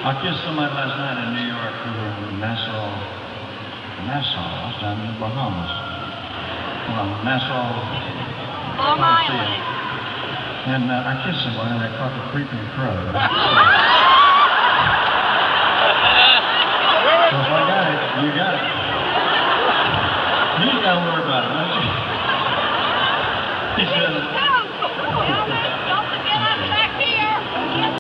I kissed somebody last night in New York who were in Nassau. I was down in the Bahamas. Well, Nassau. Long Island. And I kissed somebody and I caught the creeping crow. So if I got it, you got it. You ain't got to worry about it.